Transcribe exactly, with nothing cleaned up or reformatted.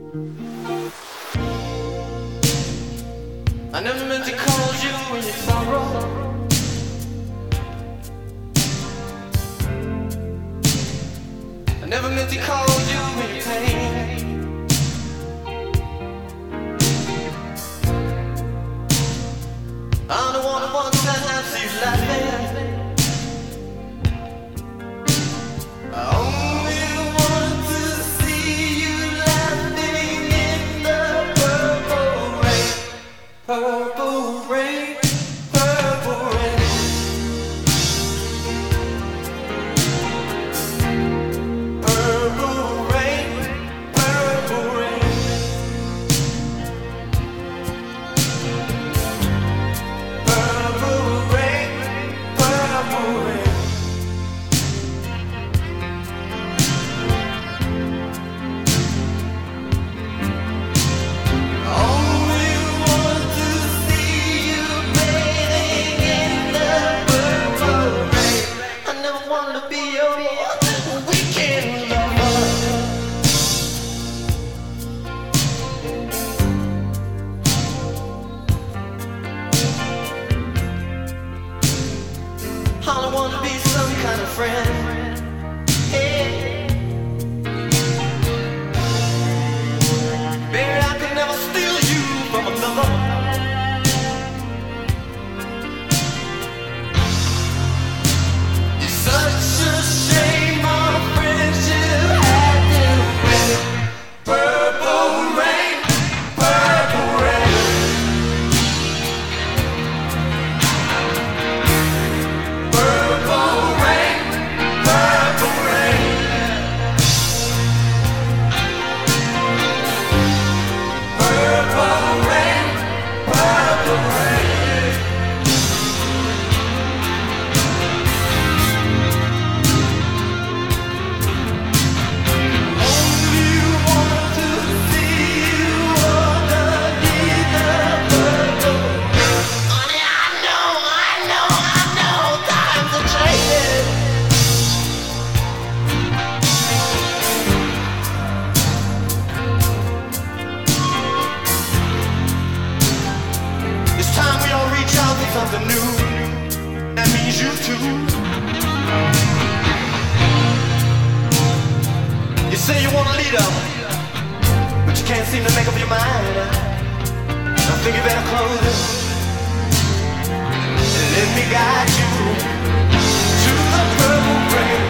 I never meant to cause you any sorrow. I never meant to cause you any pain. I'm the one who wants to have you laughing. I only want to see you laughing in the purple rain. Purple rain, purple rain. Purple rain, purple rain. Purple rain, purple rain. Only want to see you bathing in the purple rain. I never wanted to be your weekend lover. All I want to be some kind of friend. Hey. Baby, I could never steal you from another. It's such a shame our friendship had to end. Purple rain, purple rain. Purple rain, purple rain. Purple rain, purple rain. Only want to see you underneath the purple rain. Honey, I know, I know, I know, times are changing. It's time we all reach out for something new. That means you too. You say you want a leader, but you can't seem to make up your mind. I think you better close it and let me guide you to the purple rain.